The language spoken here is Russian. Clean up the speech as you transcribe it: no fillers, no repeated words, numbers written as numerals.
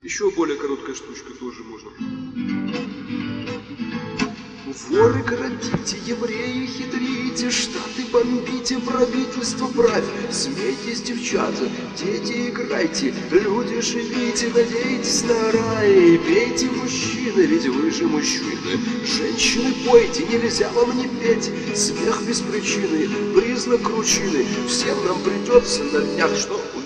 Еще более короткая штучка тоже можно. Воры крадите, евреи хитрите, штаты бомбите, правительство правь. Смейтесь, девчата, дети играйте, люди живите, надейтесь на рай. Пейте, мужчины, ведь вы же мужчины. Женщины, пойте, нельзя вам не петь. Смех без причины, признак кручины. Всем нам придется на днях что